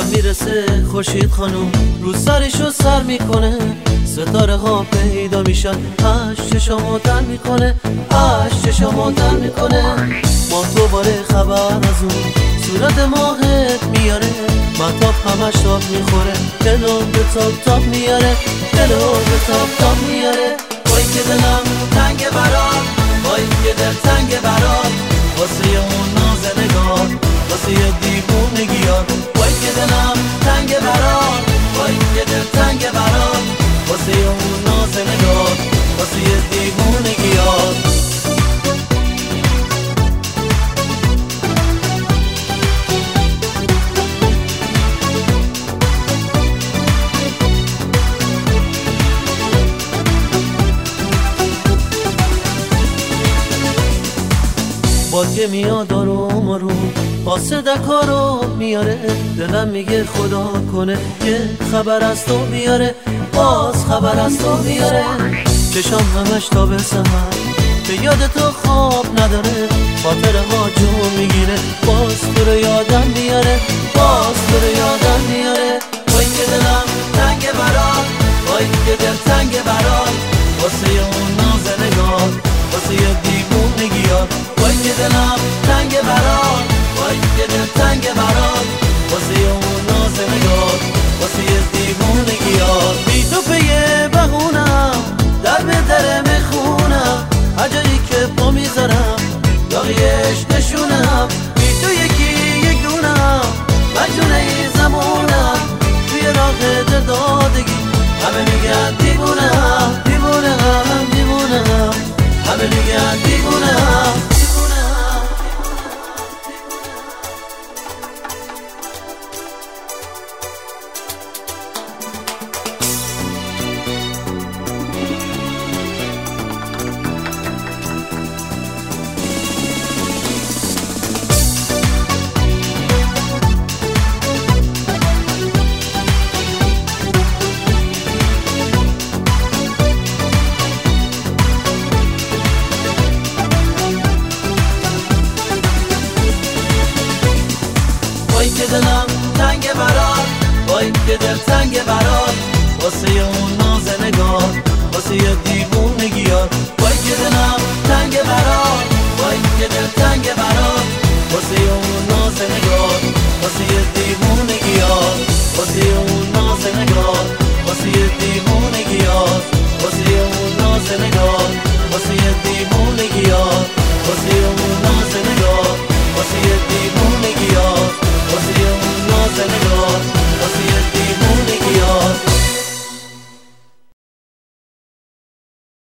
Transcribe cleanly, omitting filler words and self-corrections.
میرسه خورشید خانوم رو سرشو سر میکنه، ستاره ها پیدا میشن، عشق چشامو تر میکنه، عشق چشامو تر میکنه. ما دوباره خبر از اون صورت ماهت میاره، مطاب همش تاب میخوره، دلو به تاب تاب میاره، دلو به تاب تاب میاره. وای که دلم تنگ برات، وای که دل تنگ برات، واسه اون ناز نگاه، واسه یه دیوونگیات. وای که دلم تنگ برات، وای که دل تنگ برات، واسه اون ناز نگاه، واسه یه دیوونگیات. باد که میاد آروم آروم قاصدکا رو میاره، دلم میگه خدا کنه یه خبر از تو بیاره، باز خبر از تو بیاره. چشام همش تا به سحر به یاد تو خواب نداره، خاطره ها جو میگیره، باز تو رو یادم میاره، باز تو رو یادم میاره. وای که دلم تنگ برات، وای که دل تنگ برات، واسه اون ناز نگاه، واسه یه دیوونگیات. وای که دلم تنگ برات، وای که دل تنگ برات، واسه اون ناز نگاه، واسه یه دیوونگیات. بی تو پیه بهونم در به در میخونم، عجایی که پا میذارم داغیش نشونم. بی تو یکی یک دونم مجنونه ای زمونم، توی راه دادگی همه میگن دیوونم، دیوونم، دیوونم، همه میگن دیوونم.